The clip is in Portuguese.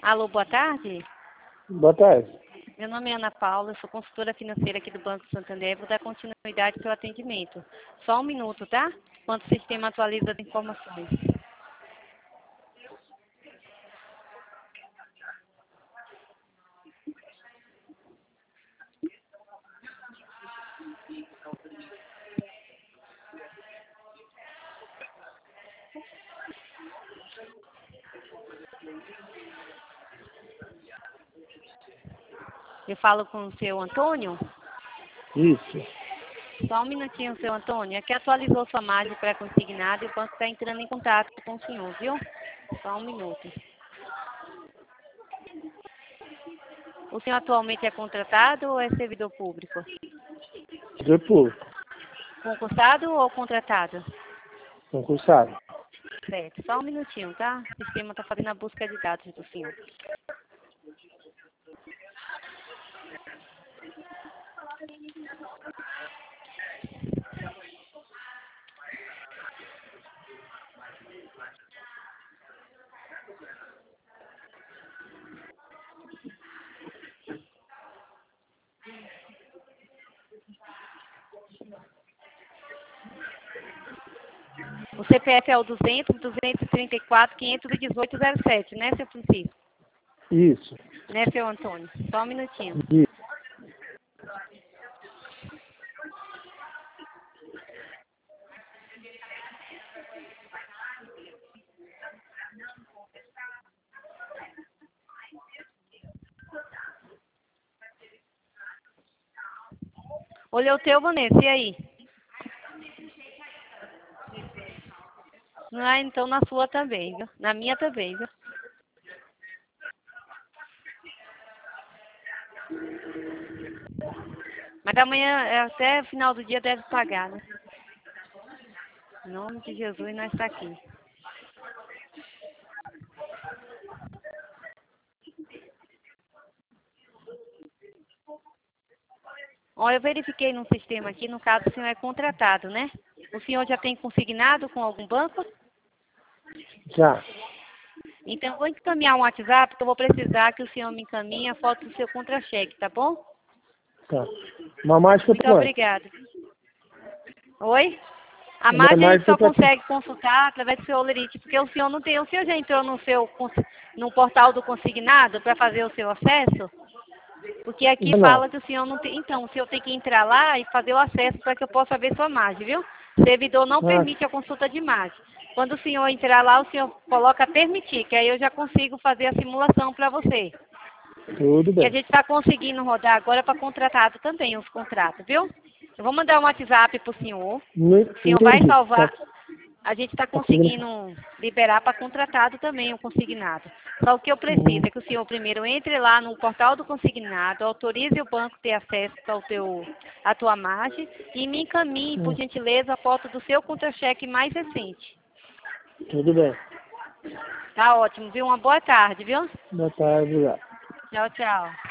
Alô, boa tarde. Boa tarde. Meu nome é Ana Paula, eu sou consultora financeira aqui do Banco Santander. Vou dar continuidade ao seu atendimento. Só um minuto, tá? Enquanto o sistema atualiza as informações. Eu falo com o seu Antônio? Isso. Só um minutinho, seu Antônio. Aqui atualizou sua margem pré-consignada e o banco está entrando em contato com o senhor, viu? Só um minuto. O senhor atualmente é contratado ou é servidor público? Servidor público. Concursado ou contratado? Concursado. Certo. Só um minutinho, tá? O sistema está fazendo a busca de dados do senhor. O CPF é o 200-234-518-07, né, seu Francisco? Isso. Né, seu Antônio? Só um minutinho. Isso. Olha o teu, Vanessa, e aí? Ah, então na sua também, viu? Na minha também, viu? Mas amanhã, até final do dia, deve pagar, né? Em nome de Jesus, nós está aqui. Olha, eu verifiquei no sistema aqui, no caso o senhor é contratado, né? O senhor já tem consignado com algum banco? Já. Então, eu vou encaminhar um WhatsApp, que eu vou precisar que o senhor me encaminhe a foto do seu contra-cheque, tá bom? Tá. Uma mágica Muito quanto? obrigada. Oi? A Uma margem a gente só mágica consegue consultar através do seu Olerite, porque o senhor não tem. O senhor já entrou no portal do consignado para fazer o seu acesso? Porque aqui Não. fala que o senhor não tem. Então, o senhor tem que entrar lá e fazer o acesso para que eu possa ver sua margem, viu? O servidor não permite a consulta de margem. Quando o senhor entrar lá, o senhor coloca permitir, que aí eu já consigo fazer a simulação para você. Tudo E a bem. gente está conseguindo rodar agora para contratado também, os contratos, viu? Eu vou mandar um WhatsApp para o senhor. O senhor vai Entendi. salvar. Tá. A gente está Tá conseguindo. conseguindo liberar para contratado também o consignado. Só o que eu preciso é que o senhor primeiro entre lá no portal do consignado, autorize o banco a ter acesso à tua margem e me encaminhe, por gentileza, a foto do seu contra-cheque mais recente. Tudo bem. Tá ótimo, viu? Uma boa tarde, viu? Boa tarde, obrigado. Tchau, tchau.